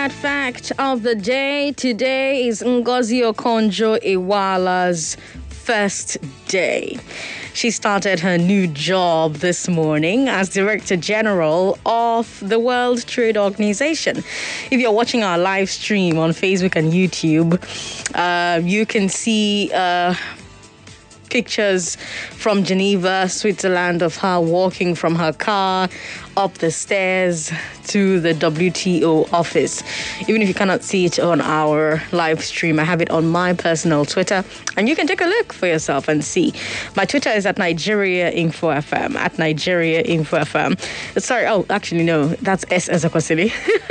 hard fact of the day. Today is Ngozi Okonjo-Iweala's first day. She started her new job this morning as Director General of the World Trade Organization. If you're watching our live stream on Facebook and YouTube, you can see pictures from Geneva, Switzerland, of her walking from her car up the stairs to the WTO office. Even if you cannot see it on our live stream, I have it on my personal Twitter, and you can take a look for yourself and see. My Twitter is at Nigeria Info FM, at Nigeria Info FM. Sorry, actually, no, that's S Ezekwesili.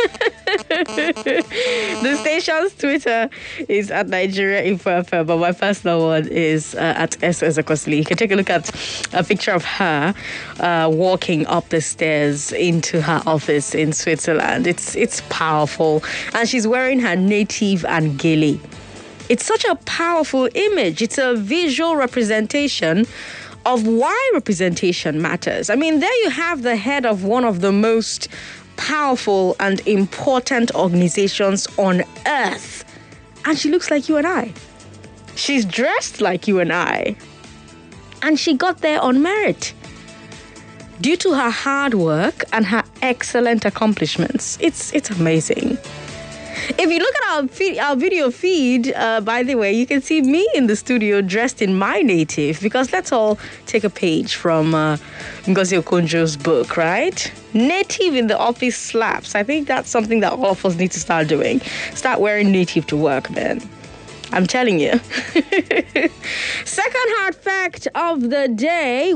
The station's Twitter is at Nigeria Info FM, but my personal one is at S Ezekwesili. You can take a look at a picture of her walking up the stairs into her office in Switzerland. It's powerful, and she's wearing her native angeli. It's such a powerful image. It's a visual representation of why representation matters. I mean, there you have the head of one of the most powerful and important organizations on earth, and she looks like you and I. She's dressed like you and I, and she got there on merit due to her hard work and her excellent accomplishments. It's amazing. If you look at our video feed, by the way, you can see me in the studio dressed in my native, because let's all take a page from Ngozi Okonjo's book, right? Native in the office slaps. I think that's something that all of us need to start doing. Start wearing native to work, man. I'm telling you. Second hard fact of the day,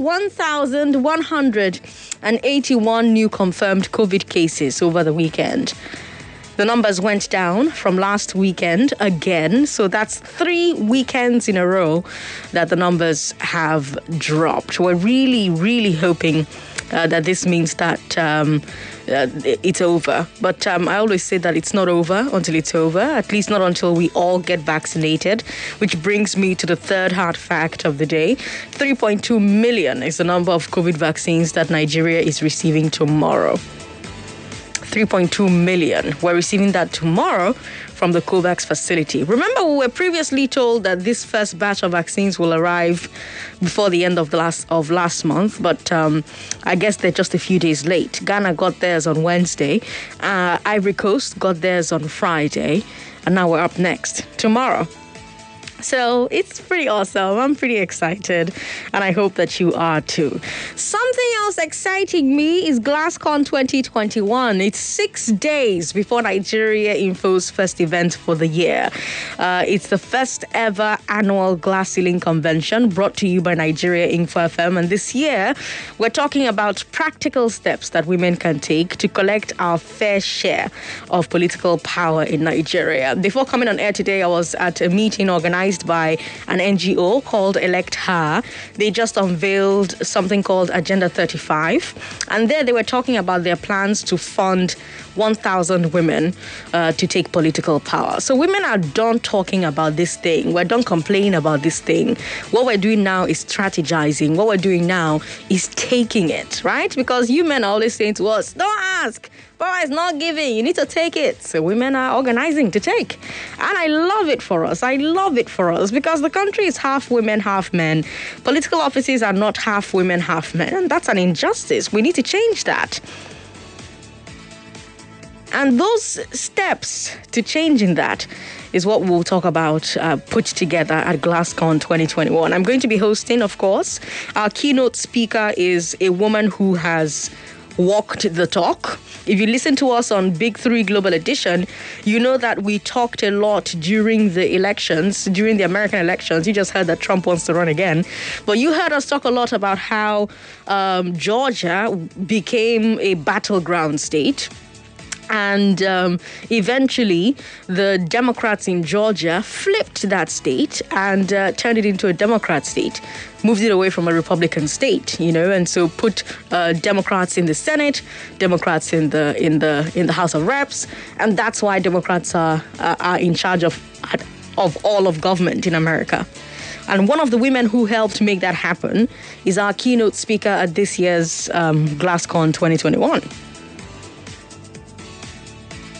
1,181 new confirmed COVID cases over the weekend. The numbers went down from last weekend again. So that's 3 weekends in a row that the numbers have dropped. We're really, really hoping that this means that it's over. But I always say that it's not over until it's over, at least not until we all get vaccinated, which brings me to the third hard fact of the day. 3.2 million is the number of COVID vaccines that Nigeria is receiving tomorrow. 3.2 million. We're receiving that tomorrow from the COVAX facility. Remember, we were previously told that this first batch of vaccines will arrive before the end of last month, but I guess they're just a few days late. Ghana got theirs on Wednesday. Ivory Coast got theirs on Friday, and now we're up next tomorrow. So it's pretty awesome. I'm pretty excited, and I hope that you are too. Something else exciting me is GlassCon 2021. It's 6 days before Nigeria Info's first event for the year. It's the first ever annual glass ceiling convention brought to you by Nigeria Info FM. And this year, we're talking about practical steps that women can take to collect our fair share of political power in Nigeria. Before coming on air today, I was at a meeting organized by an NGO called Elect Her. They just unveiled something called Agenda 35. And there they were talking about their plans to fund 1,000 women to take political power. So women are done talking about this thing. We're done complaining about this thing. What we're doing now is strategizing. What we're doing now is taking it, right? Because you men are always saying to us, don't ask. Power is not giving. You need to take it. So women are organizing to take. And I love it for us. I love it for us because the country is half women, half men. Political offices are not half women, half men. And that's an injustice. We need to change that. And those steps to changing that is what we'll talk about put together at GlassCon 2021. I'm going to be hosting, of course. Our keynote speaker is a woman who has walked the talk. If you listen to us on Big 3 Global Edition, you know that we talked a lot during the elections, during the American elections. You just heard that Trump wants to run again. But you heard us talk a lot about how Georgia became a battleground state. And eventually, the Democrats in Georgia flipped that state and turned it into a Democrat state, moved it away from a Republican state, and so put Democrats in the Senate, Democrats in the House of Reps, and that's why Democrats are in charge of all of government in America. And one of the women who helped make that happen is our keynote speaker at this year's GlassCon 2021.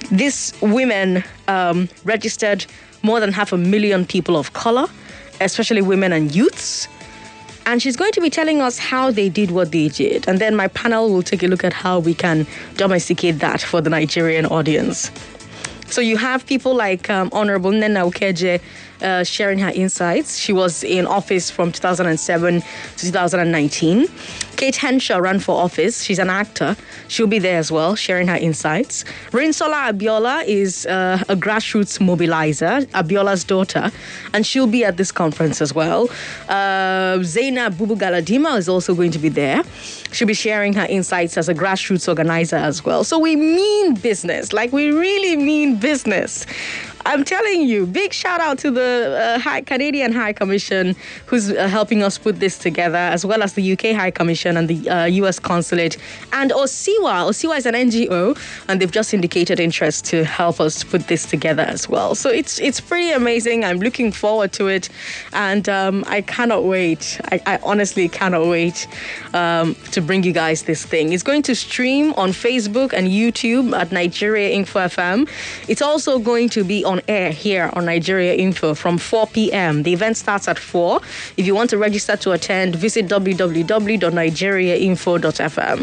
These women registered more than 500,000 people of color, especially women and youths. And she's going to be telling us how they did what they did. And then my panel will take a look at how we can domesticate that for the Nigerian audience. So you have people like Honorable Nena Okeje sharing her insights. She was in office from 2007 to 2019. Kate Henshaw ran for office. She's an actor. She'll be there as well, sharing her insights. Rinsola Abiola is a grassroots mobilizer, Abiola's daughter, and she'll be at this conference as well. Zainab Bubu Galadima is also going to be there. She'll be sharing her insights as a grassroots organizer as well. So we mean business, like we really mean business. I'm telling you, big shout out to the Canadian High Commission who's helping us put this together, as well as the UK High Commission and the US Consulate, and Osiwa. Osiwa is an NGO, and they've just indicated interest to help us put this together as well. So it's pretty amazing. I'm looking forward to it, and I cannot wait. I honestly cannot wait to bring you guys this thing. It's going to stream on Facebook and YouTube at Nigeria Info FM. It's also going to be on air here on Nigeria Info from 4 p.m. The event starts at 4. If you want to register to attend, visit www.nigeriainfo.fm.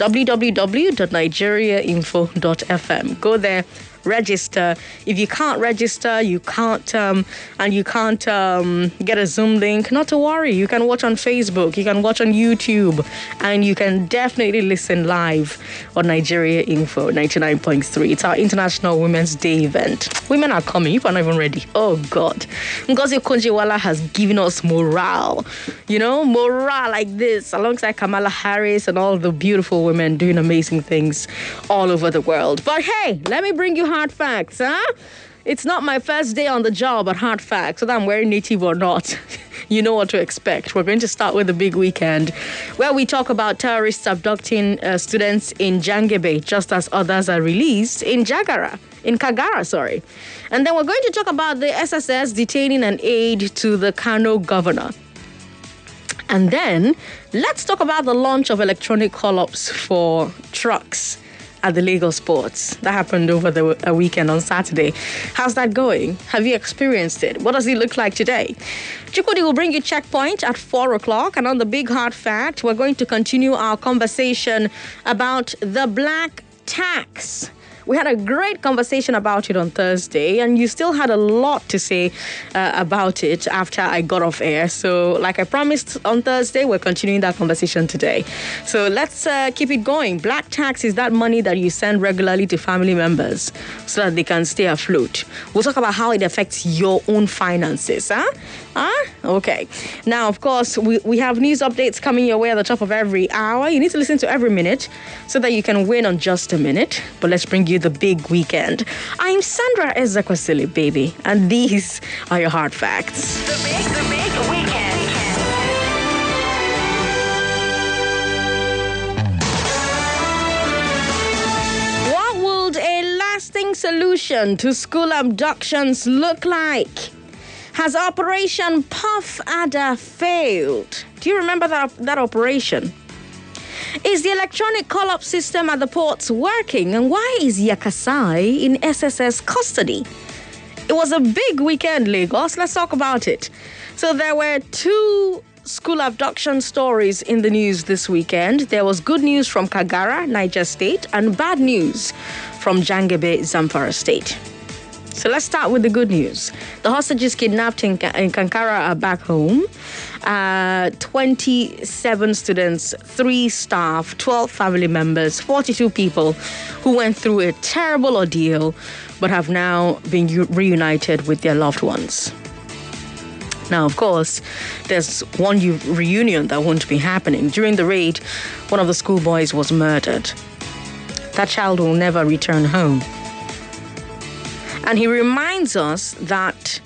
www.nigeriainfo.fm. Go there, register. If you can't register, you can't get a Zoom link, not to worry. You can watch on Facebook, you can watch on YouTube, and you can definitely listen live on Nigeria Info 99.3. It's our International Women's Day event. Women are coming, if are not even ready. Oh God. Ngozi Okonjo-Iweala has given us morale. Morale like this, alongside Kamala Harris and all the beautiful women doing amazing things all over the world. But hey, let me bring you hard facts, huh? It's not my first day on the job at Hard Facts, whether I'm wearing native or not. You know what to expect. We're going to start with the big weekend, where we talk about terrorists abducting students in Jangebe, just as others are released in Kagara. And then we're going to talk about the SSS detaining an aide to the Kano governor. And then let's talk about the launch of electronic call-ups for trucks at the Lagos ports. That happened over the weekend on Saturday. How's that going? Have you experienced it? What does it look like today? Chukudi will bring you Checkpoint at 4 o'clock. And on the big hard fact, we're going to continue our conversation about the black tax. We had a great conversation about it on Thursday, and you still had a lot to say about it after I got off air. So like I promised on Thursday, we're continuing that conversation today. So let's keep it going. Black tax is that money that you send regularly to family members so that they can stay afloat. We'll talk about how it affects your own finances. Okay. Now, of course, we have news updates coming your way at the top of every hour. You need to listen to every minute so that you can win on just a minute. But let's bring you the big weekend. I'm Sandra Ezekwesili, baby, and these are your hard facts. The big weekend. What would a lasting solution to school abductions look like? Has Operation Puff Adder failed? Do you remember that operation? Is the electronic call-up system at the ports working? And why is Yakasai in SSS custody? It was a big weekend, Lagos. Let's talk about it. So there were 2 school abduction stories in the news this weekend. There was good news from Kagara, Niger State, and bad news from Jangebe, Zamfara State. So let's start with the good news. The hostages kidnapped in Kankara are back home. 27 students, 3 staff, 12 family members, 42 people who went through a terrible ordeal but have now been reunited with their loved ones. Now, of course, there's one reunion that won't be happening. During the raid, one of the schoolboys was murdered. That child will never return home. And he reminds us that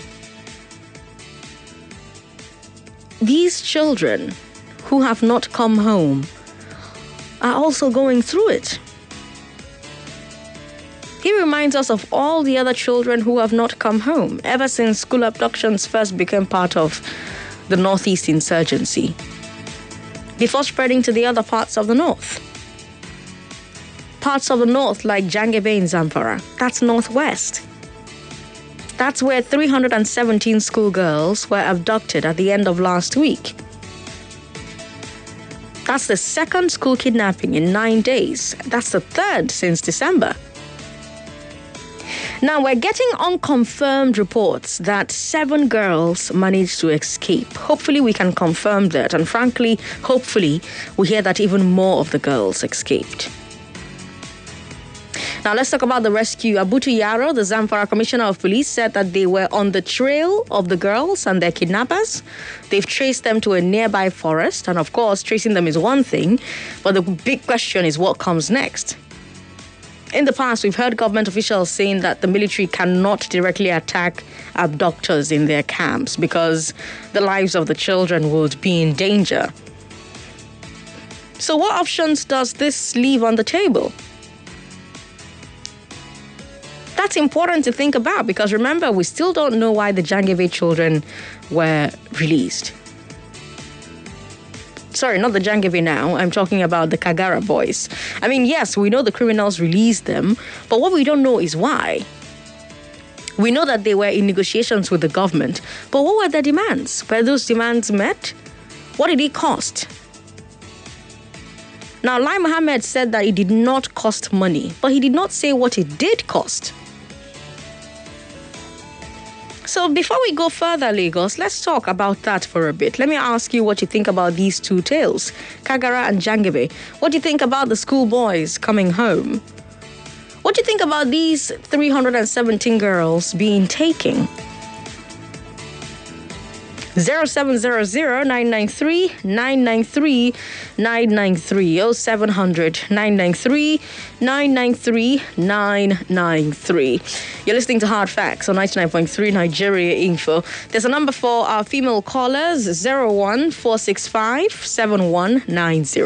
these children who have not come home are also going through it. He reminds us of all the other children who have not come home ever since school abductions first became part of the Northeast insurgency, before spreading to the other parts of the North. Parts of the north, like Jangebe in Zamfara, that's northwest. That's where 317 schoolgirls were abducted at the end of last week. That's the second school kidnapping in 9 days. That's the third since December. Now, we're getting unconfirmed reports that 7 girls managed to escape. Hopefully, we can confirm that. And frankly, hopefully, we hear that even more of the girls escaped. Now, let's talk about the rescue. Abutu Yaro, the Zamfara Commissioner of Police, said that they were on the trail of the girls and their kidnappers. They've traced them to a nearby forest. And of course, tracing them is one thing. But the big question is what comes next. In the past, we've heard government officials saying that the military cannot directly attack abductors in their camps because the lives of the children would be in danger. So what options does this leave on the table? That's important to think about because remember, we still don't know why the Jangebe children were released. Sorry, not the Jangebe now. I'm talking about the Kagara boys. I mean, yes, we know the criminals released them, but what we don't know is why. We know that they were in negotiations with the government, but what were their demands? Were those demands met? What did it cost? Now, Lai Mohammed said that it did not cost money, but he did not say what it did cost. So before we go further, Lagos, let's talk about that for a bit. Let me ask you what you think about these two tales, Kagara and Jangebe. What do you think about the schoolboys coming home? What do you think about these 317 girls being taken? 0700-993-993 993 0700 993 993 993. You're listening to Hard Facts on 99.3 Nigeria Info. There's a number for our female callers, 01465 7190.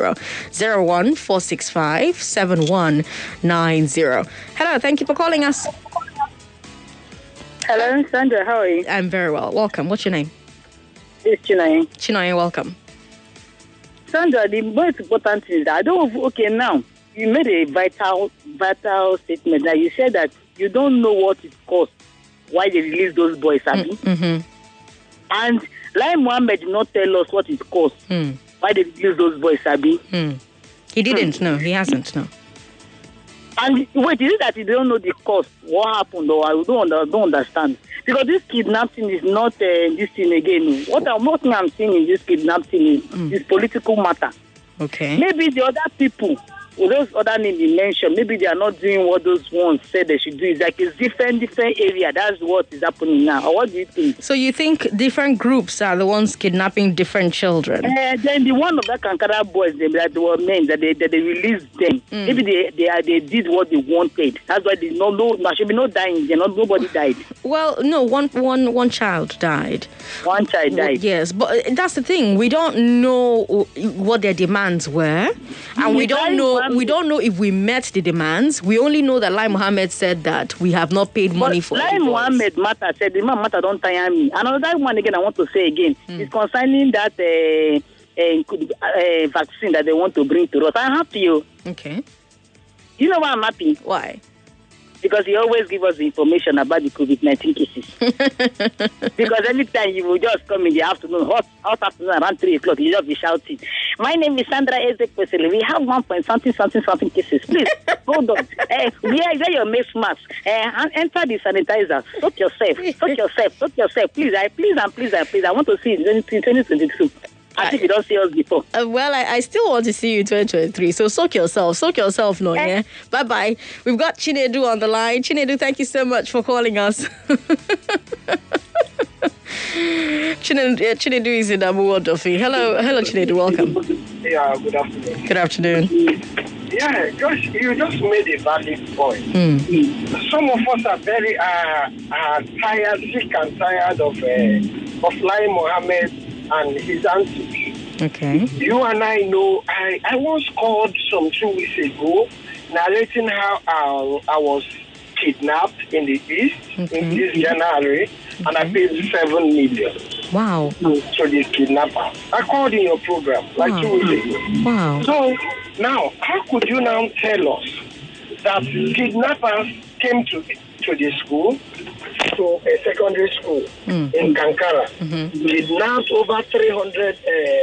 01465 7190. Hello, thank you for calling us. Hello, Sandra, how are you? I'm very well. Welcome. What's your name? It's Chinaye. Chinaye, welcome. Sandra, the most important thing is that now, you made a vital statement that you said that you don't know what it costs, why they release those boys, Abi. Mm-hmm. And Lai Mohammed did not tell us what it costs, why they release those boys, Abi. He didn't, no, he hasn't, no. And wait, is it that you don't know the cost? What happened, or I don't understand? Because this kidnapping is not this thing again. What I'm seeing in this kidnapping is political matter. Okay. Maybe the other people, those other names you mentioned, maybe they are not doing what those ones said they should do. It's like a different area. That's what is happening now. Or what do you think? So you think different groups are the ones kidnapping different children? Then the one of the Kankara boys, that were men, that they released them. Maybe they did what they wanted. That's why there should be no dying. Nobody died. Well, no, one child died. One child died. Yes, but that's the thing. We don't know what their demands were, and we don't know if we met the demands. We only know that Lai Mohammed said that we have not paid money for it. Lai Mohammed Mata said, the man Mata don't tire me. Another one again I want to say again is concerning that vaccine that they want to bring to us. I'm happy. Okay. You know why I'm happy? Why? Because he always give us the information about the COVID-19 cases. Because every time you will just come in the afternoon, hot afternoon around 3 o'clock, you just be shouting, "My name is Sandra Ezek-Pesele. We have 1.something cases. Please, hold on. Wear your face mask. Enter the sanitizer. Soak yourself. Please, I want to see it in 2022. I think you don't see us before. Well, I still want to see you in 2023. So soak yourself, no, yeah? Bye-bye. We've got Chinedu on the line. Chinedu, thank you so much for calling us. Chinedu is in Amuwodofi. Hello, Chinedu, welcome. Yeah, good afternoon. Good afternoon. Yeah, you just made a valid point. Some of us are very tired, sick and tired of Lai Mohammed and his auntie. Okay. You and I know, I once called some 2 weeks ago narrating how I was kidnapped in the East in this January, and I paid 7 million. Wow. To this kidnapper. I called in your program 2 weeks ago. Wow. So now, how could you now tell us that kidnappers came to the school, to a secondary school in Kankara, kidnapped over 300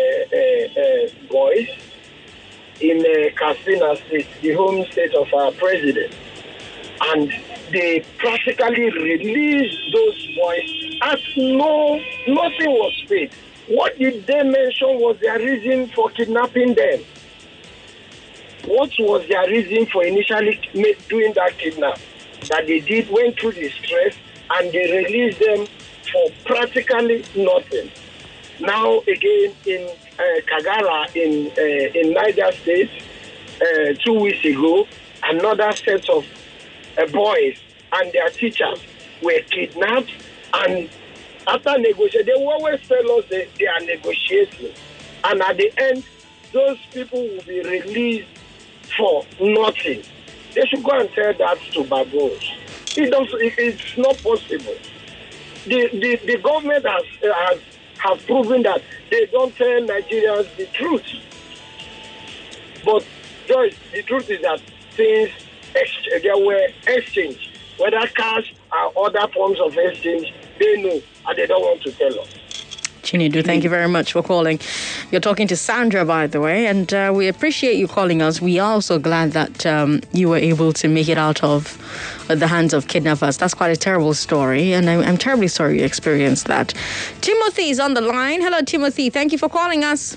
boys in Katsina State, the home state of our president. And they practically released those boys as nothing was paid. What did they mention was their reason for kidnapping them? What was their reason for initially doing that kidnap? That they went through the stress and they released them for practically nothing. Now again in Kagara in Niger State, 2 weeks ago, another set of boys and their teachers were kidnapped, and after negotiating, they will always tell us they are negotiating, and at the end, those people will be released for nothing. They should go and tell that to Babos. It's not possible. The government has proven that they don't tell Nigerians the truth. But Joyce, the truth is that since there were exchange, whether cash or other forms of exchange, they know and they don't want to tell us. Chinedu, thank you very much for calling. You're talking to Sandra, by the way, and we appreciate you calling us. We are also glad that you were able to make it out of the hands of kidnappers. That's quite a terrible story, and I'm terribly sorry you experienced that. Timothy is on the line. Hello, Timothy. Thank you for calling us.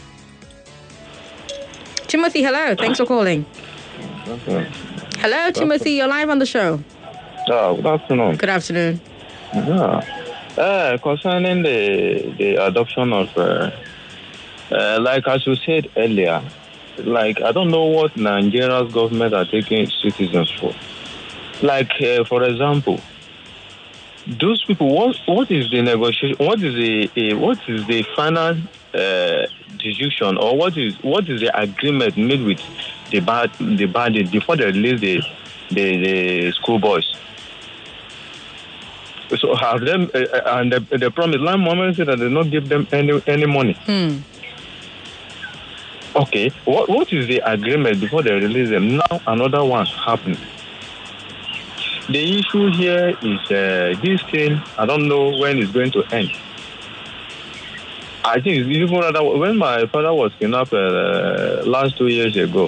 Timothy, hello. Thanks for calling. Okay. Hello, Timothy. You're live on the show. Good afternoon. Good afternoon. Yeah. Concerning the adoption of, like as you said earlier, like I don't know what Nigeria's government are taking citizens for. Like, for example, those people. What is the negotiation? What is the final decision, or what is the agreement made with the bandit before they release the schoolboys? So have them, and the promise. Line moment said that they not give them any money. Okay, what is the agreement before they release them? Now another one happened. The issue here is this thing. I don't know when it's going to end. I think it's even rather when my father was kidnapped last 2 years ago.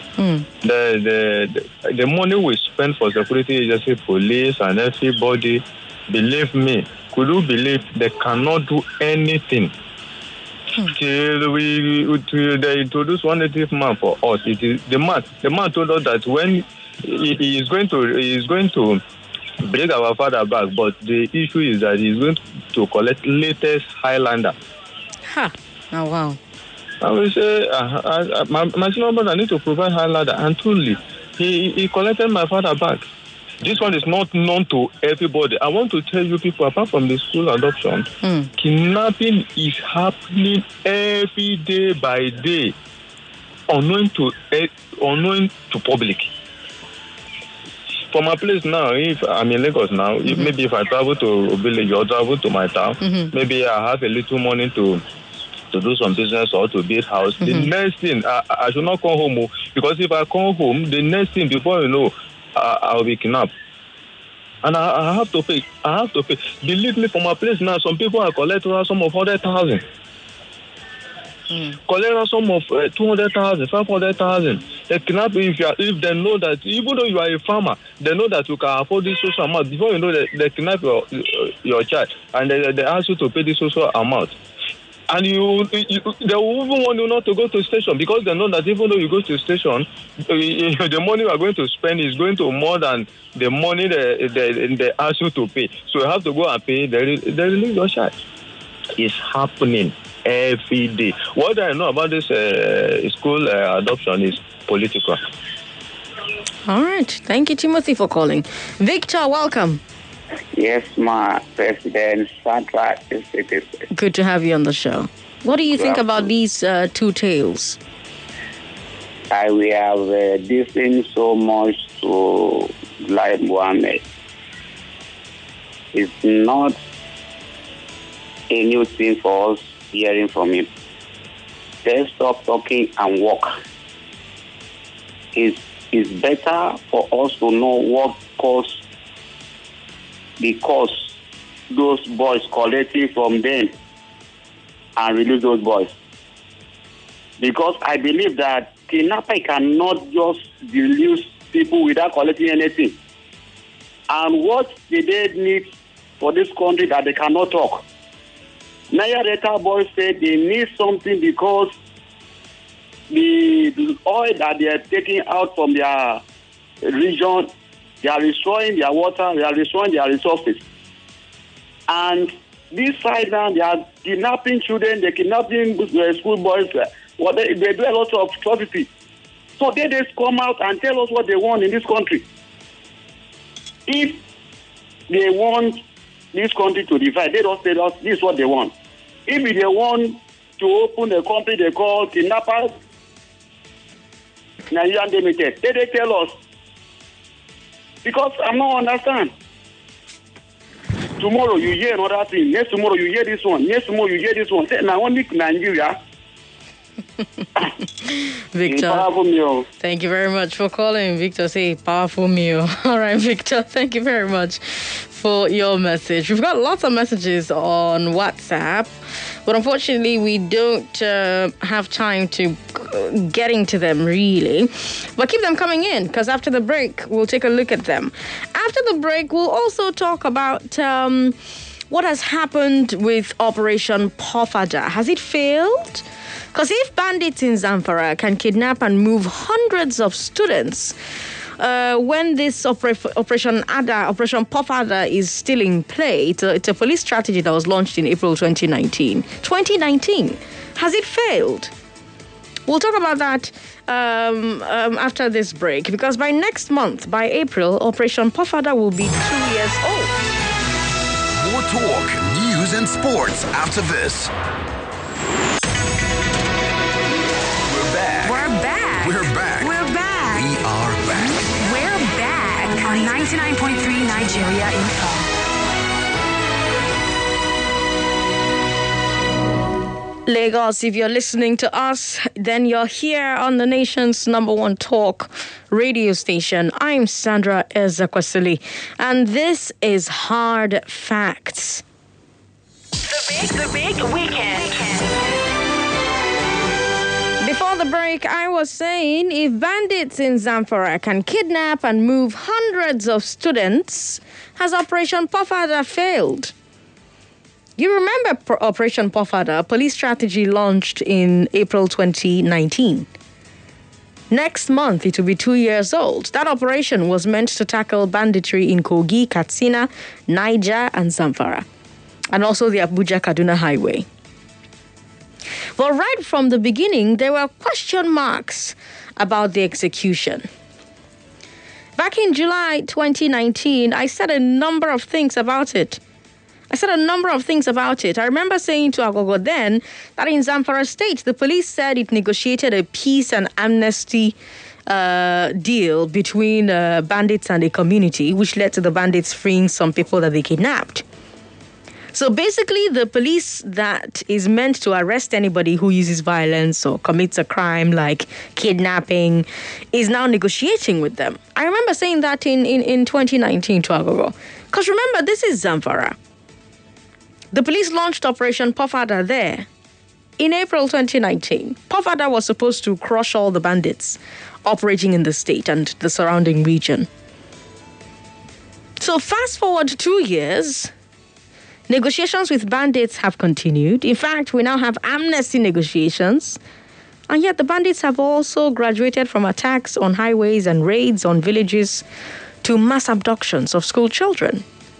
The money we spent for security agency, police, and everybody. Believe me, could you believe they cannot do anything till they introduce one native man for us? It is the man told us that when he is going to bring our father back, but the issue is that he is going to collect latest Highlander. Oh wow! I will say, my senior brother need to provide Highlander, and truly, he collected my father back. This one is not known to everybody. I want to tell you people, apart from the school adoption, kidnapping is happening every day by day, unknown to public. For my place now, if I'm in Lagos now, if I travel to a village or travel to my town, maybe I have a little money to do some business or to build house. The next thing, I should not come home, because if I come home, the next thing before you know, I'll be kidnapped. And I have to pay. Believe me, for my place now, some people are collecting a sum of 100,000. Collect a sum of 200,000, 500,000. They kidnap if they know that, even though you are a farmer, they know that you can afford this social amount. Before you know, they kidnap your child, and they ask you to pay this social amount. And they will even want you not to go to station, because they know that even though you go to station, the money you are going to spend is going to more than the money they ask you to pay. So you have to go and pay. They release your child. It's happening every day. What I know about this school adoption is political. All right. Thank you, Timothy, for calling. Victor, welcome. Yes, my President Sandra. Good to have you on the show. What do you think about these two tales? We have listened so much to Lai Mohammed. It's not a new thing for us hearing from him. Let's stop talking and walk. It's it's better for us to know what cause those boys collecting from them and release those boys. Because I believe that kidnapping cannot just release people without collecting anything. And what they need for this country that they cannot talk? Niger Delta boys said they need something because the oil that they are taking out from their region, they are destroying their water, they are destroying their resources. And this side now, they are kidnapping children, they're kidnapping school boys. They do a lot of atrocity. So they just come out and tell us what they want in this country. If they want this country to divide, they don't tell us this is what they want. If they want to open a company they call Kidnappers Nigerian Limited, they tell us. Because I'm not understand. Tomorrow you hear another thing. Next tomorrow you hear this one. Next tomorrow you hear this one. Now only Nigeria. Victor, powerful meal. Thank you very much for calling. Victor, say powerful meal. All right, Victor, thank you very much for your message. We've got lots of messages on WhatsApp, but unfortunately we don't have time to get into them really. But keep them coming in, because after the break, we'll take a look at them. After the break, we'll also talk about what has happened with Operation Pofada. Has it failed? Because if bandits in Zamfara can kidnap and move hundreds of students, when this Operation Pofada is still in play, it's a police strategy that was launched in April 2019. 2019, has it failed? We'll talk about that after this break, because by next month, by April, Operation Pofada will be 2 years old. More talk, news and sports after this. We're back. We are back. We're back on 99.3 Nigeria Info. Lagos, if you're listening to us, then you're here on the nation's #1 talk radio station. I'm Sandra Ezekwesili, and this is Hard Facts. The big weekend. Before the break, I was saying if bandits in Zamfara can kidnap and move hundreds of students, has Operation Pofada failed? You remember Operation Pofada, a police strategy launched in April 2019. Next month, it will be 2 years old. That operation was meant to tackle banditry in Kogi, Katsina, Niger, and Zamfara, and also the Abuja-Kaduna Highway. But right from the beginning, there were question marks about the execution. Back in July 2019, I said a number of things about it. I remember saying to Agogo then that in Zamfara State, the police said it negotiated a peace and amnesty deal between bandits and the community, which led to the bandits freeing some people that they kidnapped. So basically, the police that is meant to arrest anybody who uses violence or commits a crime like kidnapping is now negotiating with them. I remember saying that in 2019 to Agogo. Because remember, this is Zamfara. The police launched Operation Pofada there in April 2019. Pofada was supposed to crush all the bandits operating in the state and the surrounding region. So fast forward 2 years, negotiations with bandits have continued. In fact, we now have amnesty negotiations. And yet the bandits have also graduated from attacks on highways and raids on villages to mass abductions of school children.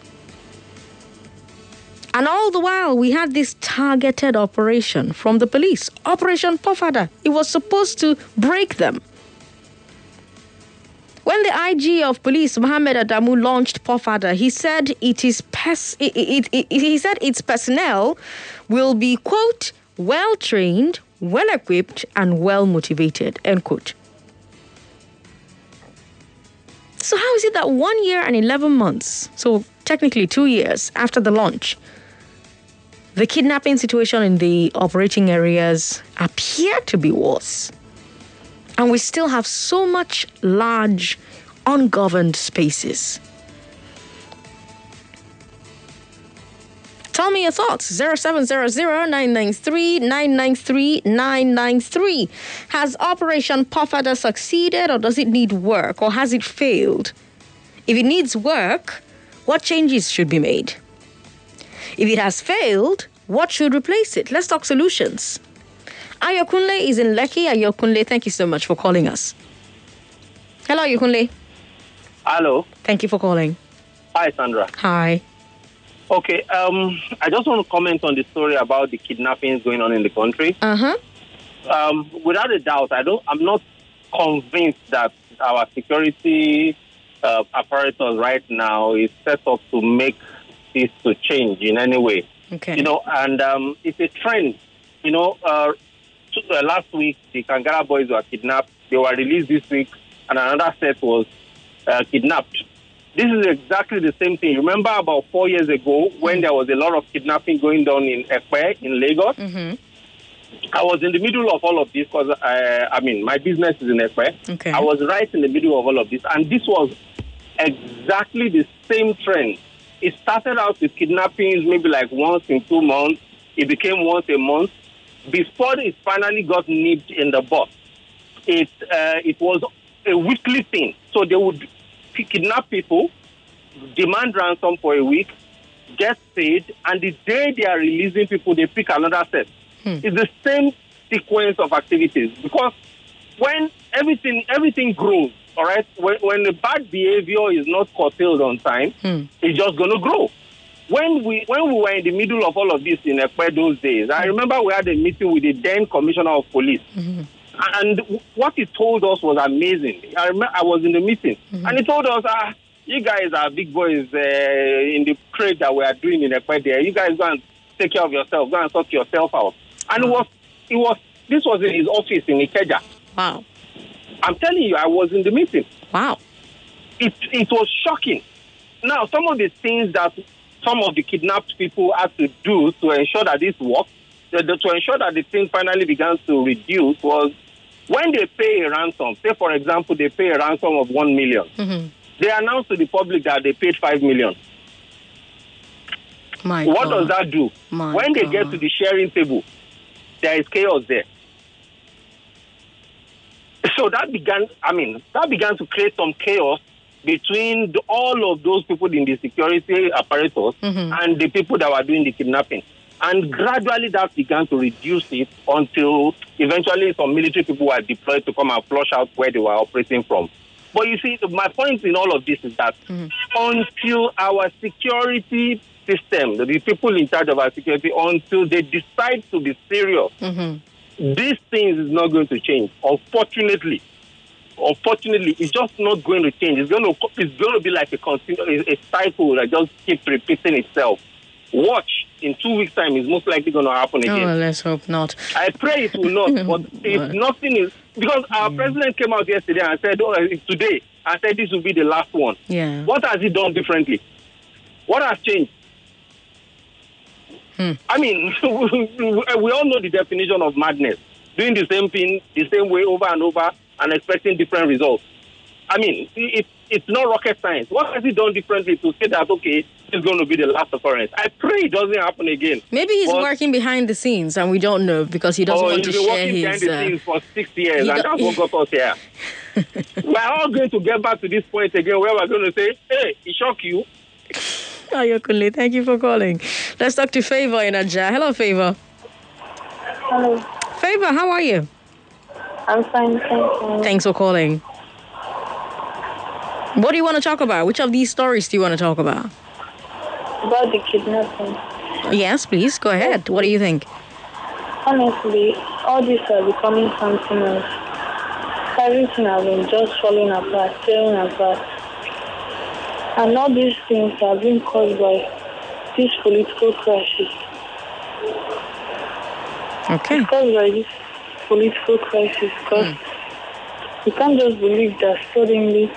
And all the while, we had this targeted operation from the police, Operation Pofada. It was supposed to break them. When the IG of police, Mohammed Adamu, launched Pofada, he said its personnel will be, quote, well-trained, well-equipped, and well-motivated, end quote. So how is it that 1 year and 11 months, so technically 2 years after the launch, the kidnapping situation in the operating areas appear to be worse? And we still have so much large, ungoverned spaces. Tell me your thoughts. 0700-993-993-993. Has Operation Pofada succeeded, or does it need work, or has it failed? If it needs work, what changes should be made? If it has failed, what should replace it? Let's talk solutions. Ayokunle is in Lekki. Ayokunle, thank you so much for calling us. Hello, Ayokunle. Hello. Thank you for calling. Hi, Sandra. Hi. Okay, I just want to comment on the story about the kidnappings going on in the country. Without a doubt, I'm not convinced that our security apparatus right now is set up to make this to change in any way. Okay. You know, and it's a trend. You know, last week the Kangara boys were kidnapped. They were released this week, and another set was kidnapped. This is exactly the same thing. Remember about 4 years ago when there was a lot of kidnapping going on in Ekpe, in Lagos? Mm-hmm. I was in the middle of all of this because, my business is in Ekpe. Okay. I was right in the middle of all of this. And this was exactly the same trend. It started out with kidnappings maybe like once in 2 months. It became once a month. Before it finally got nipped in the bud, it was a weekly thing. So they would kidnap people, demand ransom for a week, get paid, and the day they are releasing people, they pick another set. It's the same sequence of activities because when everything grows, all right, when the bad behavior is not curtailed on time, it's just going to grow. When we were in the middle of all of this in Ekpe those days, I remember we had a meeting with the then commissioner of police. And what he told us was amazing. I remember I was in the meeting, and he told us, you guys are big boys in the trade that we are doing in Ekpe there. You guys go and take care of yourself. Go and sort yourself out. And this was in his office in Ikeja. Wow. I'm telling you, I was in the meeting. Wow. It was shocking. Now, some of the things that some of the kidnapped people had to do to ensure that this worked, to ensure that the thing finally began to reduce was when they pay a ransom, say for example, they pay a ransom of 1 million. They announce to the public that they paid 5 million. What does that do? When they get to the sharing table, there is chaos there. So that began to create some chaos between all of those people in the security apparatus and the people that were doing the kidnapping. And gradually that began to reduce it until eventually some military people were deployed to come and flush out where they were operating from. But you see, my point in all of this is that until our security system, the people in charge of our security, until they decide to be serious, these things is not going to change. Unfortunately, it's just not going to change. It's going to be like a cycle that just keeps repeating itself. Watch, in 2 weeks' time, it's most likely going to happen again. Oh, let's hope not. I pray it will not. But if nothing is, because our president came out yesterday and said, today, I said this will be the last one. Yeah. What has he done differently? What has changed? I mean, we all know the definition of madness. Doing the same thing, the same way over and over and expecting different results. I mean, it's not rocket science. What has he done differently to say that, okay, it's going to be the last occurrence? I pray it doesn't happen again. Maybe he's working behind the scenes and we don't know because he doesn't want to share his... He's been working behind the scenes for 6 years and that's what got us here. We're all going to get back to this point again where we're going to say, hey, it shocked you. Ayokunle, thank you for calling. Let's talk to Favor in Ajah. Hello, Favor. Hello. Favor, how are you? I'm fine, thank you. Thanks for calling. What do you want to talk about? Which of these stories do you want to talk about? About the kidnapping. Yes, please. Go ahead. What do you think? Honestly, all this are becoming something else. Everything has been just falling apart, tearing apart. And all these things have been caused by this political crisis. Okay. It's caused by this political crisis because you can't just believe that suddenly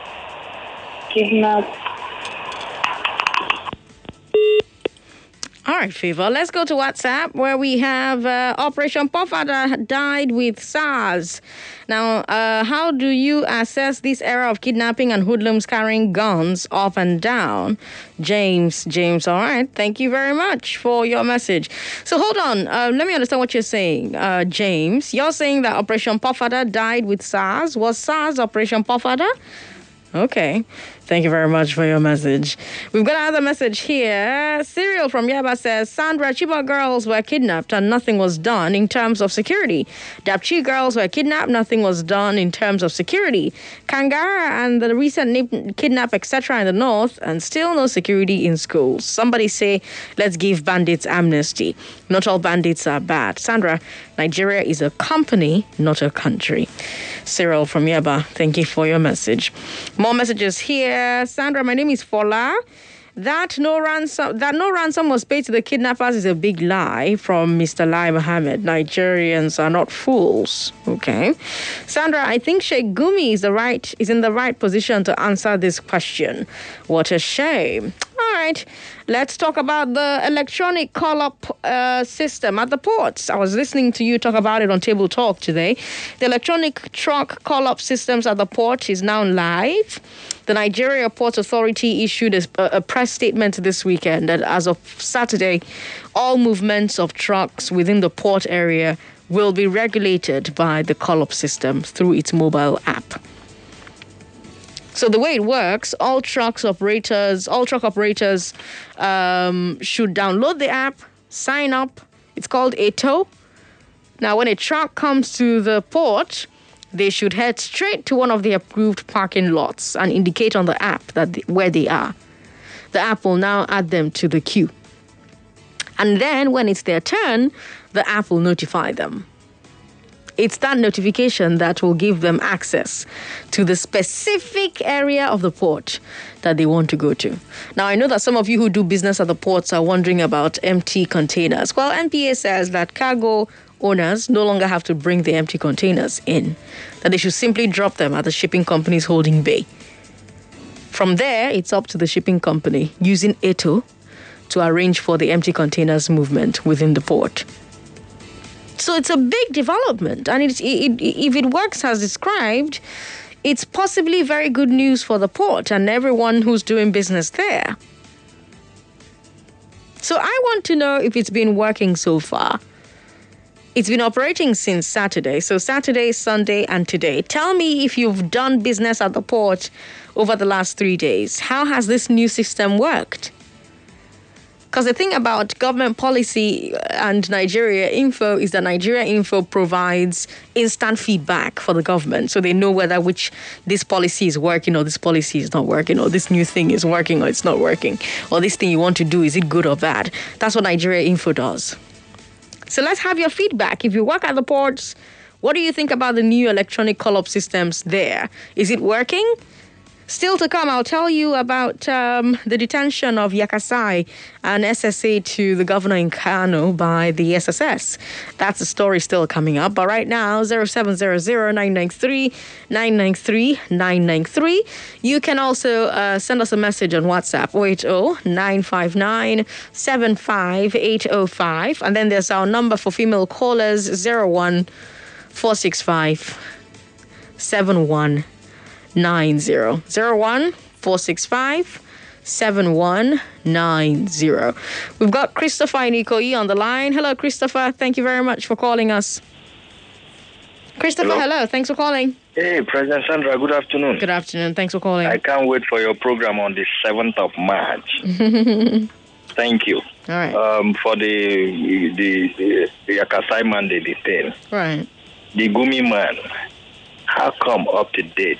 kidnapped. All right, Favor. Let's go to WhatsApp where we have Operation Pofada died with SARS. Now, how do you assess this era of kidnapping and hoodlums carrying guns up and down? James, all right. Thank you very much for your message. So hold on. Let me understand what you're saying, James. You're saying that Operation Pofada died with SARS. Was SARS Operation Pofada? Okay. Thank you very much for your message. We've got another message here. Cyril from Yaba says, Sandra, Chibok girls were kidnapped and nothing was done in terms of security. Dapchi girls were kidnapped, nothing was done in terms of security. Kangara and the recent kidnap, etc. in the north, and still no security in schools. Somebody say, let's give bandits amnesty. Not all bandits are bad. Sandra, Nigeria is a company, not a country. Cyril from Yaba, thank you for your message. More messages here. Sandra, my name is Fola. That no ransom was paid to the kidnappers is a big lie from Mr. Lai Mohammed. Nigerians are not fools. Okay. Sandra, I think Sheikh Gumi is in the right position to answer this question. What a shame. All right. Let's talk about the electronic call-up system at the ports. I was listening to you talk about it on Table Talk today. The electronic truck call-up systems at the port is now live. The Nigeria Ports Authority issued a press statement this weekend that as of Saturday, all movements of trucks within the port area will be regulated by the call-up system through its mobile app. So the way it works, all truck operators should download the app, sign up. It's called ATO. Now, when a truck comes to the port, they should head straight to one of the approved parking lots and indicate on the app where they are. The app will now add them to the queue. And then when it's their turn, the app will notify them. It's that notification that will give them access to the specific area of the port that they want to go to. Now, I know that some of you who do business at the ports are wondering about empty containers. Well, NPA says that cargo owners no longer have to bring the empty containers in, that they should simply drop them at the shipping company's holding bay. From there, it's up to the shipping company using ATO to arrange for the empty containers movement within the port. So it's a big development, and if it works as described, it's possibly very good news for the port and everyone who's doing business there. So I want to know if it's been working so far. It's been operating since Saturday, so Saturday, Sunday, and today. Tell me if you've done business at the port over the last 3 days. How has this new system worked? Because the thing about government policy and Nigeria Info is that Nigeria Info provides instant feedback for the government. So they know whether this policy is working or this policy is not working, or this new thing is working or it's not working, or this thing you want to do, is it good or bad? That's what Nigeria Info does. So let's have your feedback. If you work at the ports, what do you think about the new electronic call-up systems there? Is it working? Still to come, I'll tell you about the detention of Yakasai, an SSA to the governor in Kano by the SSS. That's the story still coming up. But right now, 0700-993-993. You can also send us a message on WhatsApp, 080-959-75805. And then there's our number for female callers, 01-465-7190. 01-465-7190. We've got Christopher in Ikoyi on the line. Hello, Christopher. Thank you very much for calling us. Christopher, hello. Thanks for calling. Hey, President Sandra, good afternoon. Good afternoon. Thanks for calling. I can't wait for your program on the 7th of March. Thank you. All right. For the Yakasai man they detained. Right. The Gumi man, how come up to date?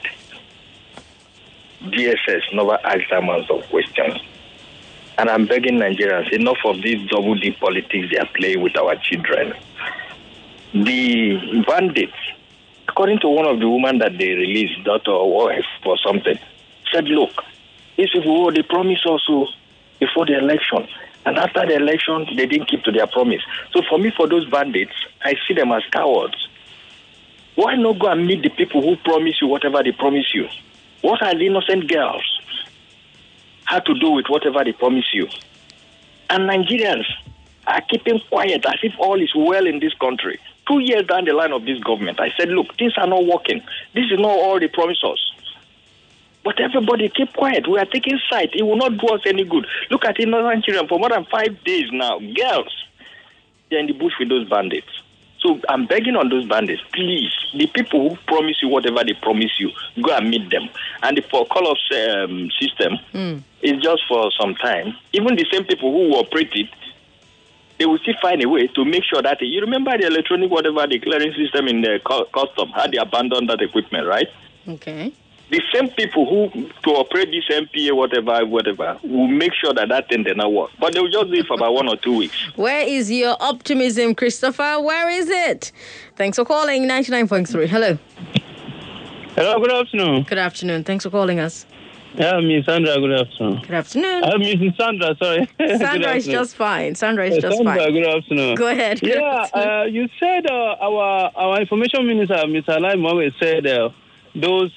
DSS never asked them some questions. And I'm begging Nigerians, enough of this double D politics they are playing with our children. The bandits, according to one of the women that they released, daughter or wife or something, said, look, these people, they promised also before the election. And after the election, they didn't keep to their promise. So for me, for those bandits, I see them as cowards. Why not go and meet the people who promise you whatever they promise you? What are the innocent girls had to do with whatever they promise you? And Nigerians, are keeping quiet as if all is well in this country. 2 years down the line of this government, I said, look, things are not working. This is not all they promise us. But everybody keep quiet. We are taking sight. It will not do us any good. Look at innocent children for more than 5 days now. Girls, they're in the bush with those bandits. So I'm begging on those bandits, please, the people who promise you whatever they promise you, go and meet them. And the call-off system is just for some time. Even the same people who operate it, they will still find a way to make sure that you remember the electronic whatever the clearing system in the custom had they abandoned that equipment, right? Okay. The same people who to operate this MPA whatever will make sure that thing does not work. But they will just do it for about 1 or 2 weeks. Where is your optimism, Christopher? Where is it? Thanks for calling 99.3. Hello. Hello, good afternoon. Good afternoon. Thanks for calling us. Yeah, Miss Sandra, good afternoon. Good afternoon. Mrs. Sandra, sorry. Sandra is just fine. Sandra is just Sandra, fine. good afternoon. Go ahead. Yeah, you said our information minister, Mr. Lai Mohammed, said those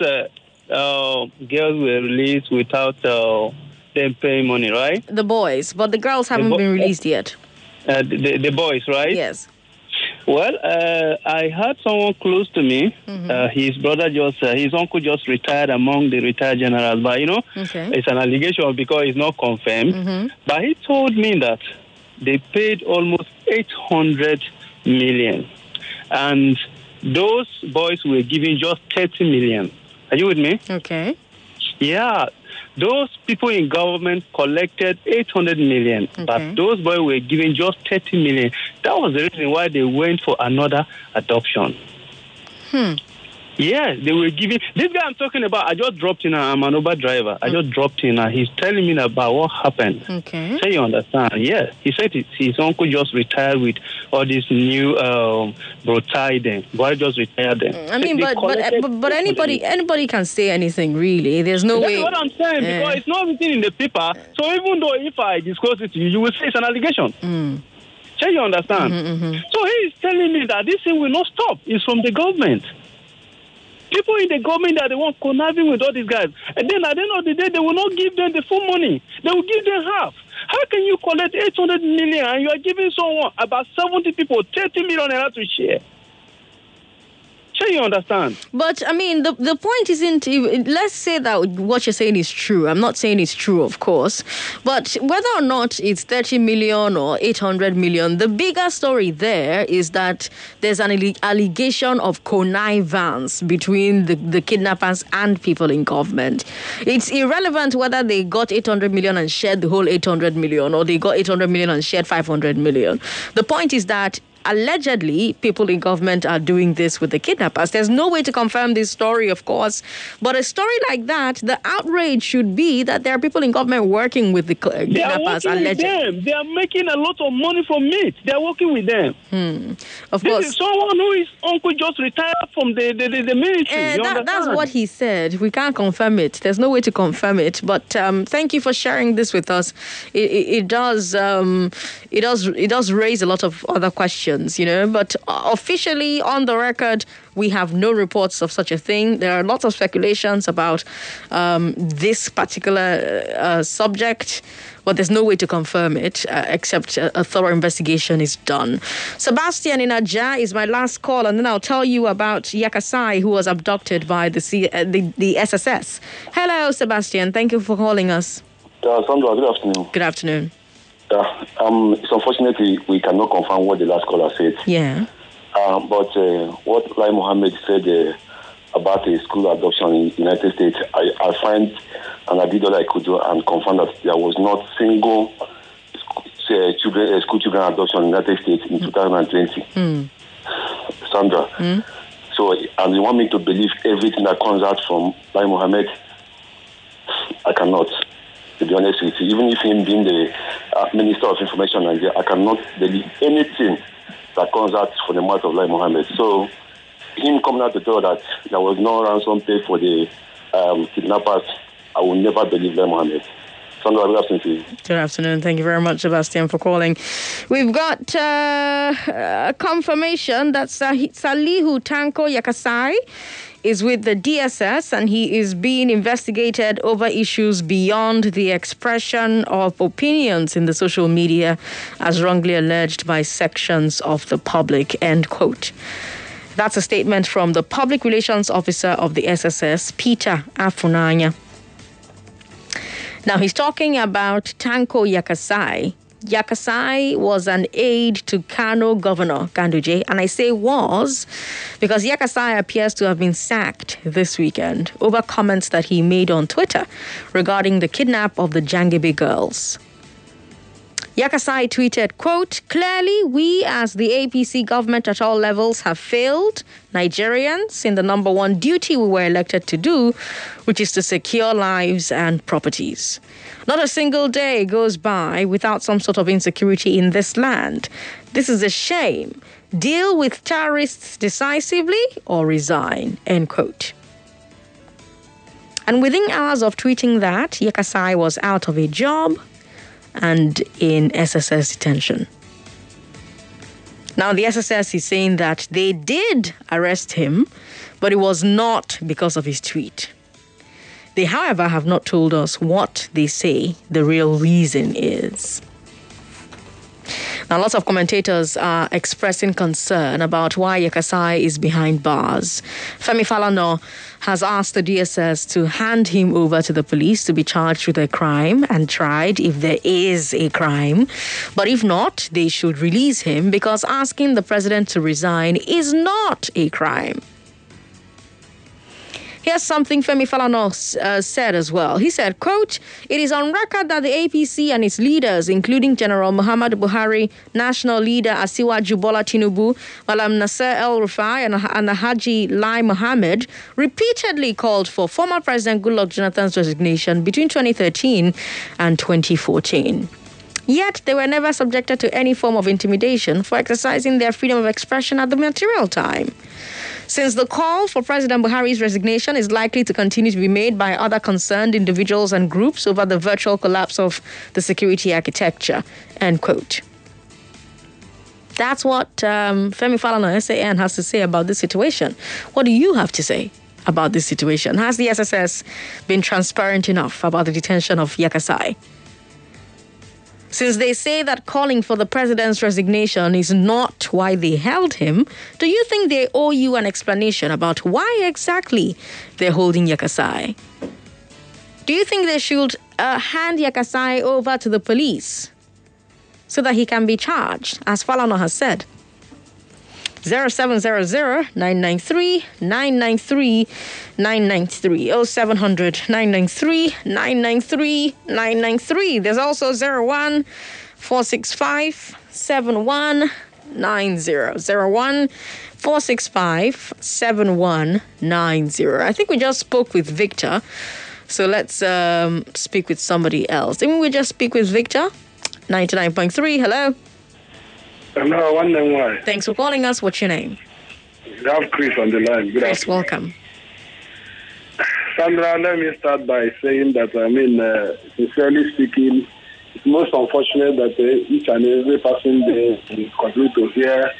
girls were released without them paying money, right? The boys, but the girls haven't been released yet. The boys, right? Yes. Well, I had someone close to me. His brother his uncle just retired among the retired generals. But, it's an allegation because it's not confirmed. But he told me that they paid almost 800 million. And those boys were given just 30 million. Are you with me? Okay. Yeah. Those people in government collected 800 million, but those boys were given just 30 million. That was the reason why they went for another adoption. Yeah, they were giving... This guy I'm talking about, I just dropped in. I'm an Uber driver. I just dropped in. He's telling me about what happened. Okay. So you understand? Yeah. He said his uncle just retired with all this new brotai then. Boy just retired then. I mean, but anybody can say anything, really. There's no way... That's what I'm saying, because it's not written in the paper. So even though if I disclose it to you, you will say it's an allegation. So you understand? So he is telling me that this thing will not stop. It's from the government. People in the government that they want conniving with all these guys. And then at the end of the day, they will not give them the full money. They will give them half. How can you collect 800 million and you are giving someone about 70 people 30 million naira to share? Sure, you understand? But, I mean, the point isn't... Let's say that what you're saying is true. I'm not saying it's true, of course. But whether or not it's 30 million or 800 million, the bigger story there is that there's an allegation of connivance between the kidnappers and people in government. It's irrelevant whether they got 800 million and shared the whole 800 million or they got 800 million and shared 500 million. The point is that allegedly, people in government are doing this with the kidnappers. There's no way to confirm this story, of course. But a story like that, the outrage should be that there are people in government working with the kidnappers, allegedly. They are making a lot of money from it. They are working with them. Of course. This is someone who is uncle just retired from the military. That's what he said. We can't confirm it. There's no way to confirm it. But thank you for sharing this with us. It does raise a lot of other questions. But officially on the record, we have no reports of such a thing. There are lots of speculations about this particular subject, but there's no way to confirm it except a thorough investigation is done. Sebastian in Ajah is my last call, and then I'll tell you about Yakasai, who was abducted by the SSS. Hello, Sebastian. Thank you for calling us. Sandra, good afternoon. Good afternoon. It's unfortunately we cannot confirm what the last caller said. Yeah. But what Lai Mohammed said about a school adoption in the United States, I find, and I did all I could do and confirm that there was not single school children adoption in the United States in 2020. Sandra. So, and you want me to believe everything that comes out from Lai Mohammed? I cannot. To be honest with you, even if him being the Minister of Information in Nigeria, I cannot believe anything that comes out from the mouth of Lai Mohammed. So, him coming out to tell that there was no ransom paid for the kidnappers, I will never believe Lai Mohammed. Sandra, good afternoon to you. Good afternoon. Thank you very much, Sebastian, for calling. We've got confirmation that Salihu Tanko Yakasai is with the DSS and he is being investigated over issues beyond the expression of opinions in the social media as wrongly alleged by sections of the public, end quote. That's a statement from the Public Relations Officer of the SSS, Peter Afunanya. Now, he's talking about Tanko Yakasai. Yakasai was an aide to Kano Governor Ganduje, and I say was because Yakasai appears to have been sacked this weekend over comments that he made on Twitter regarding the kidnap of the Jangebe girls. Yakasai tweeted, quote, "Clearly, we as the APC government at all levels have failed Nigerians in the number one duty we were elected to do, which is to secure lives and properties. Not a single day goes by without some sort of insecurity in this land. This is a shame. Deal with terrorists decisively or resign," end quote. And within hours of tweeting that, Yakasai was out of a job and in SSS detention. Now, the SSS is saying that they did arrest him, but it was not because of his tweet. They, however, have not told us what they say the real reason is. Now, lots of commentators are expressing concern about why Yakasai is behind bars. Femi Falana has asked the DSS to hand him over to the police to be charged with a crime and tried if there is a crime. But if not, they should release him because asking the president to resign is not a crime. Here's something Femi Falana said as well. He said, quote, "It is on record that the APC and its leaders, including General Muhammadu Buhari, National Leader Asiwaju Bola Tinubu, Malam Nasser El-Rufai, and Haji Lai Mohammed, repeatedly called for former President Goodluck Jonathan's resignation between 2013 and 2014. Yet they were never subjected to any form of intimidation for exercising their freedom of expression at the material time. Since the call for President Buhari's resignation is likely to continue to be made by other concerned individuals and groups over the virtual collapse of the security architecture," end quote. That's what Femi Falana, SAN, has to say about this situation. What do you have to say about this situation? Has the SSS been transparent enough about the detention of Yakasai? Since they say that calling for the president's resignation is not why they held him, do you think they owe you an explanation about why exactly they're holding Yakasai? Do you think they should hand Yakasai over to the police so that he can be charged, as Falana has said? 0700-993-993-993 0700-993-993-993. There's also 01-465-7190 01-465-7190. I think we just spoke with Victor, so let's speak with somebody else. Didn't we just speak with Victor? 99.3, hello. Hello, one name why. Thanks for calling us. What's your name? You have Chris on the line. Good Chris, afternoon. welcome. Sandra, let me start by saying that, sincerely speaking, it's most unfortunate that each and every person they continue to hear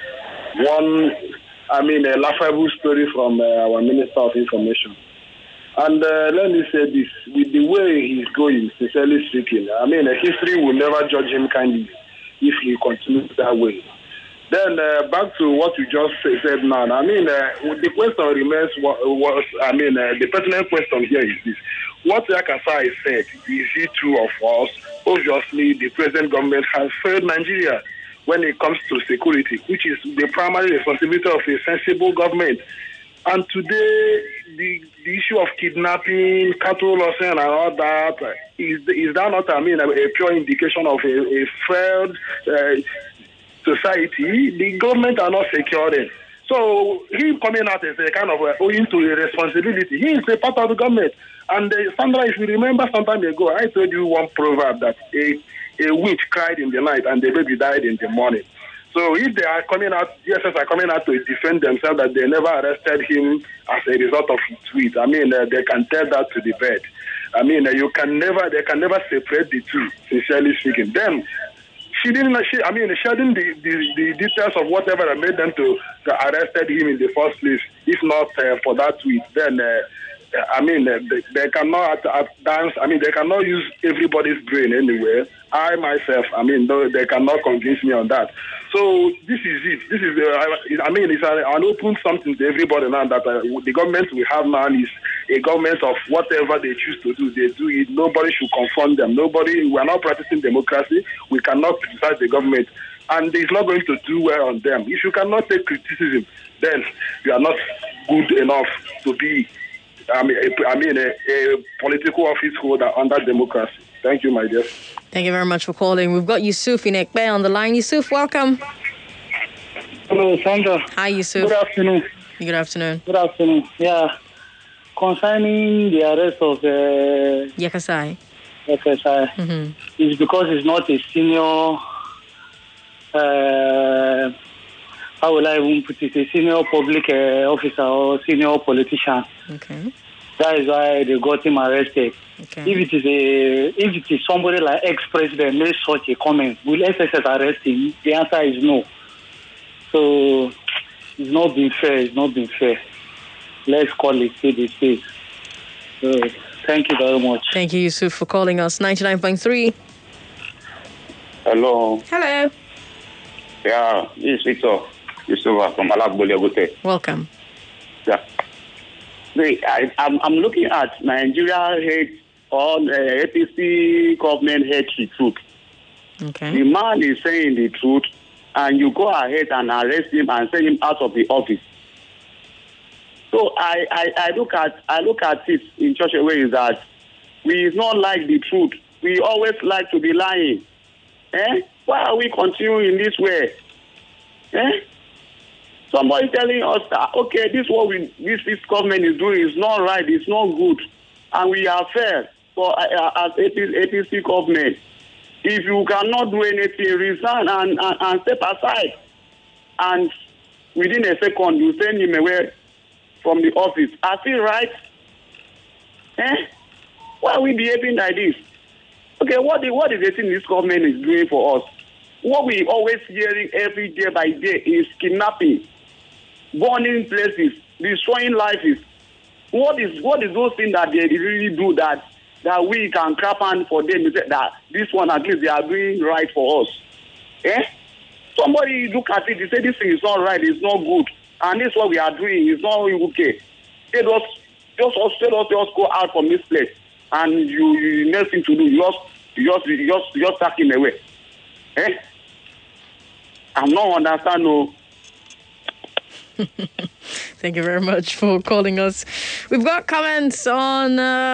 a laughable story from our Minister of Information. And let me say this, with the way he's going, sincerely speaking, history will never judge him kindly if he continues that way. Then back to what you just said now. The question remains, the pertinent question here is this. What Yakasai said, is it true or false? Obviously, the present government has failed Nigeria when it comes to security, which is the primary responsibility of a sensible government. And today, the issue of kidnapping, cattle loss and all that, is that not, a pure indication of a failed society? The government are not securing. So him coming out is a kind of owing to a responsibility. He is a part of the government. And Sandra, if you remember some time ago, I told you one proverb that a witch cried in the night and the baby died in the morning. So if they are coming out, DSS are coming out to defend themselves that they never arrested him as a result of his tweet, they can tell that to the bed. I mean, they can never separate the two, sincerely speaking. Then, she didn't, sharing the details of whatever that made them to arrested him in the first place, if not for that tweet, then, they cannot dance, they cannot use everybody's brain anywhere. I myself, they cannot convince me on that. So this is it. This is, it's an open something to everybody now that the government we have now is a government of whatever they choose to do, they do it. Nobody should confront them. We are not practicing democracy. We cannot criticize the government. And it's not going to do well on them. If you cannot take criticism, then you are not good enough to be a political office holder under democracy. Thank you, my dear. Thank you very much for calling. We've got Yusuf in Ekpe on the line. Yusuf, welcome. Hello, Sandra. Hi, Yusuf. Good afternoon. Good afternoon. Good afternoon. Yeah. Concerning the arrest of Yakasai, it's because he's not a senior, how will I even put it, a senior public officer or senior politician. Okay. That is why they got him arrested. Okay. If it is somebody like ex-president made such a comment, will SSS arrest him? The answer is no. So it's not been fair. Let's call it CDC. So thank you very much. Thank you, Yusuf, for calling us. 99.3. Hello. Hello. Yeah, this is Victor Yusuf from Alagbole. Welcome. Yeah. I'm looking at Nigeria hate on APC government hate the truth. Okay. The man is saying the truth, and you go ahead and arrest him and send him out of the office. So I look at it in such a way that we not like the truth. We always like to be lying. Why are we continuing this way? Somebody telling us that, okay, this this government is doing is not right, it's not good, and we are fair for as APC government. If you cannot do anything, resign and step aside, and within a second you send him away from the office. I feel right. Why are we behaving like this? Okay, what is the thing this government is doing for us? What we always hearing every day by day is kidnapping, burning places, destroying lives. What is those things that they really do that we can clap hand for them and say that this one at least they are doing right for us? Somebody look at it, they say this thing is not right, it's not good, and this is what we are doing, it's not okay. Let us just go out from this place, and you next thing to do, you just sack him away. I'm not understand, no. Thank you very much for calling us. We've got comments on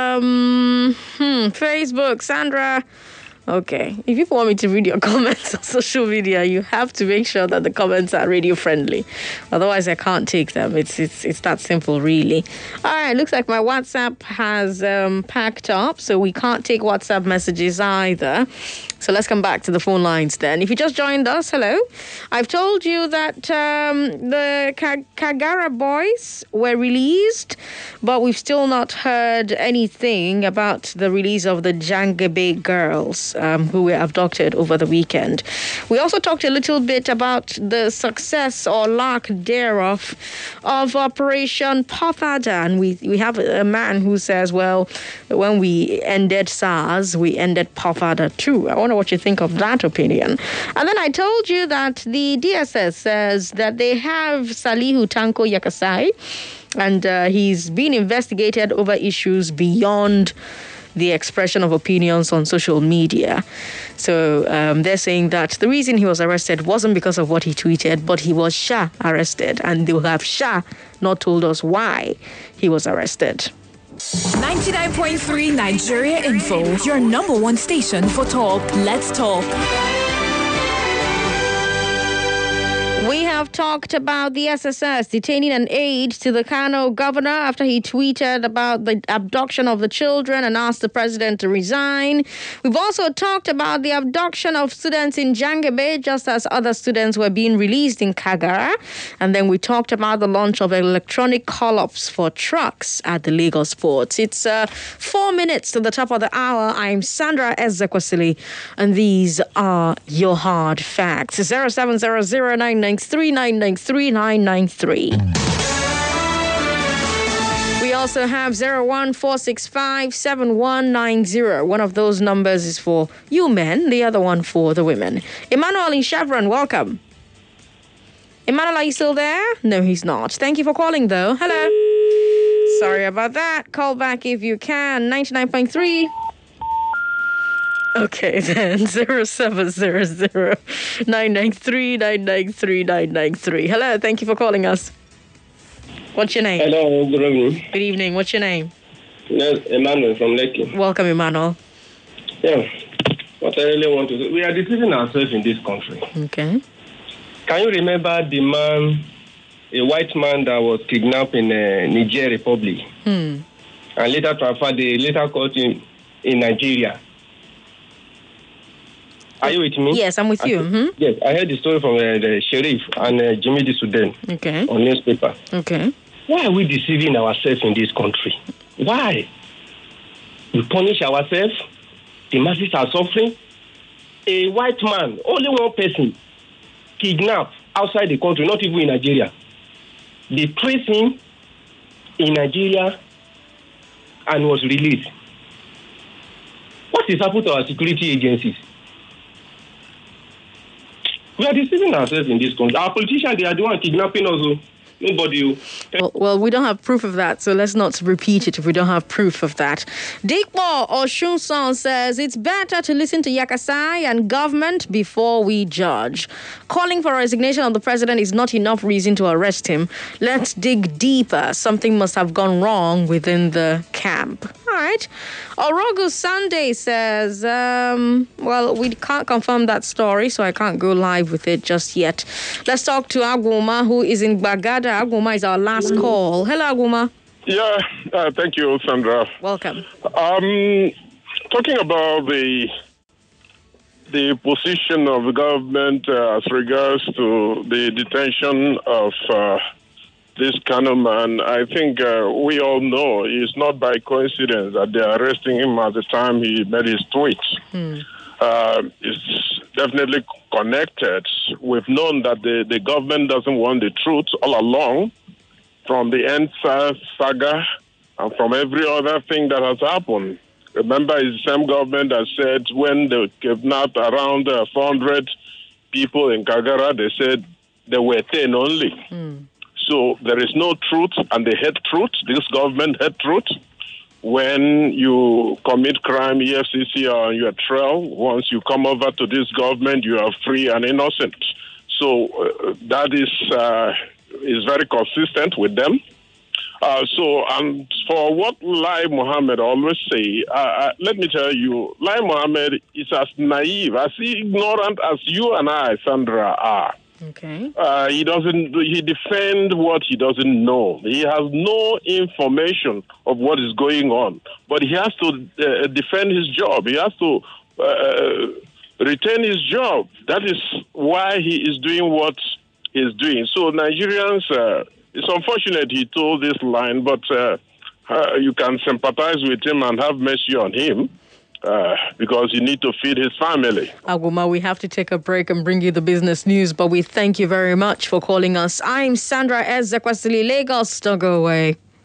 Facebook. Sandra. Okay. If you want me to read your comments on social media, you have to make sure that the comments are radio friendly. Otherwise, I can't take them. It's that simple, really. All right. Looks like my WhatsApp has packed up, so we can't take WhatsApp messages either. So let's come back to the phone lines then. If you just joined us, hello. I've told you that the Kagara boys were released, but we've still not heard anything about the release of the Jangabe girls who were abducted over the weekend. We also talked a little bit about the success or lack thereof of Operation Pofada. And we have a man who says, well, when we ended SARS, we ended Pofada too. I wonder what you think of that opinion. And then I told you that the DSS says that they have Salihu Tanko Yakasai, and he's been investigated over issues beyond the expression of opinions on social media. So they're saying that the reason he was arrested wasn't because of what he tweeted, but he was Shah arrested, and they'll have Shah not told us why he was arrested. 99.3 Nigeria Info, your number one station for talk. Let's talk. We have have talked about the SSS detaining an aide to the Kano governor after he tweeted about the abduction of the children and asked the president to resign. We've also talked about the abduction of students in Jangebe just as other students were being released in Kagara. And then we talked about the launch of electronic call-ups for trucks at the Lagos port. It's 4 minutes to the top of the hour. I'm Sandra Ezekwesili, and these are your hard facts. 0700-993-993-993. We also have 014657190. One of those numbers is for you men, the other one for the women. Emmanuel in Chevron, welcome. Emmanuel, are you still there? No, he's not. Thank you for calling, though. Hello. Sorry about that. Call back if you can. 99.3. Okay, then. 0700-993-993-993. Hello, thank you for calling us. What's your name? Hello, good evening. Good evening. What's your name? Yes, Emmanuel from Lekki. Welcome, Emmanuel. Yeah. What I really want to do, we are deceiving ourselves in this country. Okay. Can you remember the man, a white man that was kidnapped in Niger Republic and later transferred, they later caught him in Nigeria? Are you with me? Yes, I'm with you. Yes, I heard the story from the sheriff and Jimmy the Sudan on newspaper. Okay. Why are we deceiving ourselves in this country? Why? We punish ourselves. The masses are suffering. A white man, only one person, kidnapped outside the country, not even in Nigeria. They traced him in Nigeria and was released. What is happening to our security agencies? We are deceiving ourselves in this country. Our politicians, they are the one kidnapping us. Nobody. Well, we don't have proof of that, so let's not repeat it if we don't have proof of that. Dikbo Oshunson says it's better to listen to Yakasai and government before we judge. Calling for resignation of the president is not enough reason to arrest him. Let's dig deeper. Something must have gone wrong within the camp. All right. Orogu Sunday says, well, we can't confirm that story, so I can't go live with it just yet. Let's talk to Aguma, who is in Bagada. Aguma is our last call. Hello, Aguma. Yeah, thank you, Sandra. Welcome. Talking about the position of the government as regards to the detention of this kind of man, I think we all know it's not by coincidence that they are arresting him at the time he made his tweets. It's definitely connected. We've known that the government doesn't want the truth all along, from the EndSARS saga and from every other thing that has happened. Remember, it's the same government that said when they kidnapped around 400 people in Kagara, they said there were 10 only. So there is no truth, and they hate truth. This government hate truth. When you commit crime, EFCC are on your trail. Once you come over to this government, you are free and innocent. So that is very consistent with them. And for what Lai Mohammed always say, let me tell you, Lai Mohammed is as naive, as ignorant as you and I, Sandra, are. Okay. He defends what he doesn't know. He has no information of what is going on, but he has to defend his job. He has to retain his job. That is why he is doing what he's doing. So Nigerians, it's unfortunate he told this line, but you can sympathize with him and have mercy on him. Because you need to feed his family. Aguma, we have to take a break and bring you the business news, but we thank you very much for calling us. I'm Sandra Ezekwesili, Lagos. Don't go away.